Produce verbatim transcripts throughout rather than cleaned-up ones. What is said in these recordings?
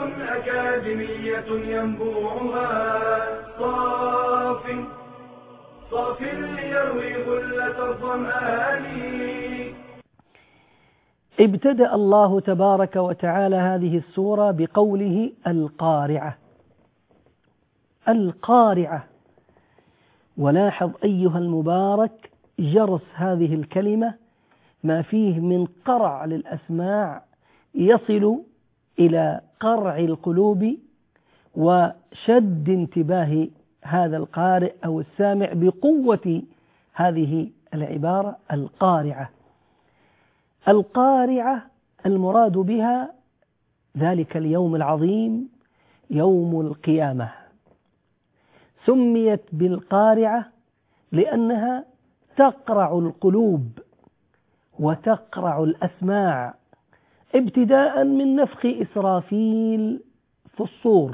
أكاديمية ينبوعها صاف صاف ليروي غلة الظمآن. ابتدأ الله تبارك وتعالى هذه السورة بقوله القارعة. القارعة، ولاحظ أيها المبارك جرس هذه الكلمة ما فيه من قرع للأسماع يصل إلى قرع القلوب وشد انتباه هذا القارئ أو السامع بقوة هذه العبارة القارعة. القارعة المراد بها ذلك اليوم العظيم يوم القيامة. سميت بالقارعة لأنها تقرع القلوب وتقرع الأسماع، ابتداء من نفخ إسرافيل في الصور،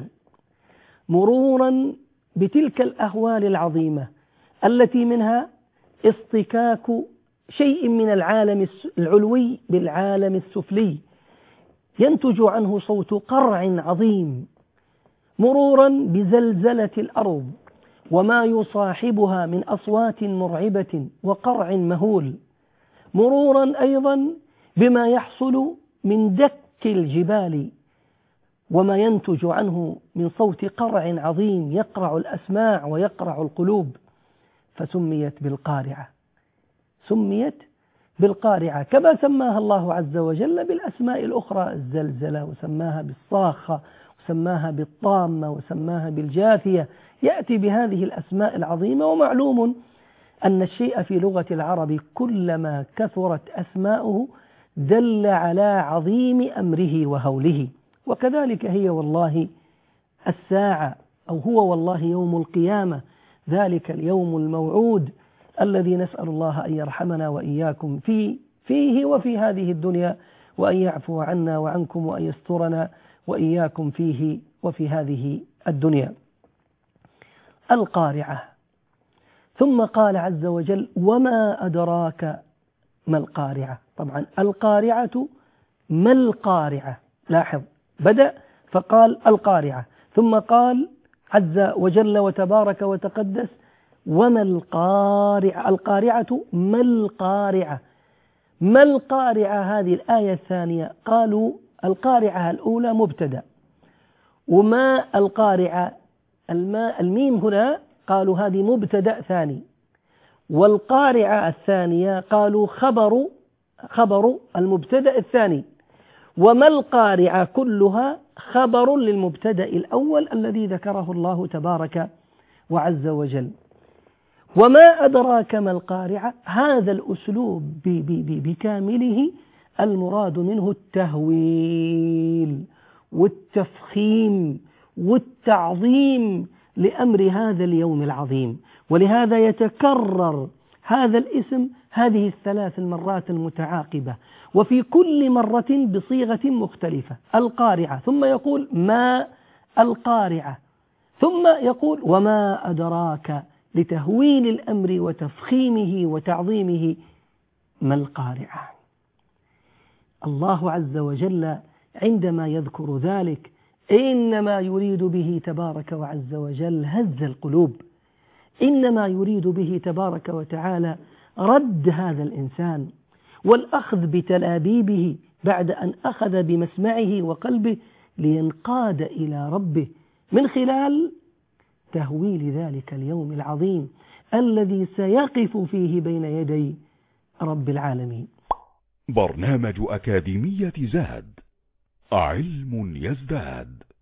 مرورا بتلك الأهوال العظيمة التي منها اصطكاك شيء من العالم العلوي بالعالم السفلي ينتج عنه صوت قرع عظيم، مرورا بزلزلة الأرض وما يصاحبها من أصوات مرعبة وقرع مهول، مرورا أيضا بما يحصل من دك الجبال وما ينتج عنه من صوت قرع عظيم يقرع الأسماع ويقرع القلوب، فسميت بالقارعة. سميت بالقارعة كما سماها الله عز وجل بالأسماء الأخرى، الزلزلة، وسماها بالصاخة، وسماها بالطامة، وسماها بالجاثية، يأتي بهذه الأسماء العظيمة. ومعلوم أن الشيء في لغة العرب كلما كثرت أسماؤه دل على عظيم أمره وهوله، وكذلك هي والله الساعة، أو هو والله يوم القيامة، ذلك اليوم الموعود الذي نسأل الله أن يرحمنا وإياكم فيه, فيه وفي هذه الدنيا، وأن يعفو عنا وعنكم، وأن يسترنا وإياكم فيه وفي هذه الدنيا. القارعة. ثم قال عز وجل وما أدراك ما القارعة. طبعا القارعة ما القارعة، لاحظ بدأ فقال القارعة، ثم قال عز وجل وتبارك وتقدس وما القارعة. القارعة ما القارعة. ما القارعة هذه الآية الثانية، قالوا القارعة الأولى مبتدأ، وما القارعة الماء الميم هنا قالوا هذه مبتدأ ثاني، والقارعة الثانية قالوا خبر خبر المبتدأ الثاني، وما القارعة كلها خبر للمبتدأ الأول الذي ذكره الله تبارك وعز وجل. وما أدراك ما القارعة، هذا الأسلوب بكامله المراد منه التهويل والتفخيم والتعظيم لأمر هذا اليوم العظيم، ولهذا يتكرر هذا الاسم هذه الثلاث المرات المتعاقبة، وفي كل مرة بصيغة مختلفة. القارعة، ثم يقول ما القارعة، ثم يقول وما أدراك، لتهويل الأمر وتفخيمه وتعظيمه ما القارعة. الله عز وجل عندما يذكر ذلك إنما يريد به تبارك وعز وجل هز القلوب، إنما يريد به تبارك وتعالى رد هذا الإنسان والأخذ بتلابيبه بعد أن أخذ بمسمعه وقلبه لينقاد إلى ربه من خلال تهويل ذلك اليوم العظيم الذي سيقف فيه بين يدي رب العالمين. برنامج أكاديمية زاد، علم يزداد.